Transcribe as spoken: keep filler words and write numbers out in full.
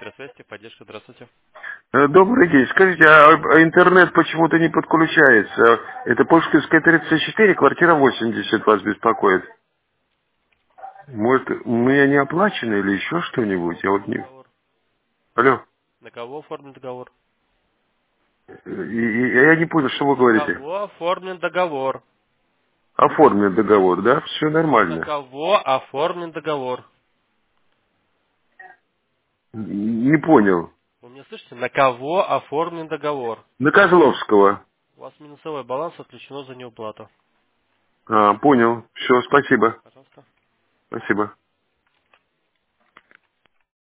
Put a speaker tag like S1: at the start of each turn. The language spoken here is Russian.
S1: Центр связи, поддержка, здравствуйте.
S2: Э, Добрый день. Скажите, а а интернет почему-то не подключается? Это Пушкинская тридцать четыре, квартира восемьдесят вас беспокоит? Может, у меня не оплачено или еще что-нибудь? Я вот не...
S1: Договор.
S2: Алло.
S1: На кого оформлен договор?
S2: И- и- Я не понял, что вы
S1: На
S2: говорите.
S1: кого оформлен договор?
S2: Оформлен договор, да? Все
S1: На
S2: нормально.
S1: кого оформлен договор?
S2: Н- Не понял.
S1: Вы меня слышите? На кого оформлен договор?
S2: На Козловского.
S1: У вас минусовой баланс отключено за неуплату.
S2: А, понял. Все, спасибо.
S1: Пожалуйста.
S2: Спасибо.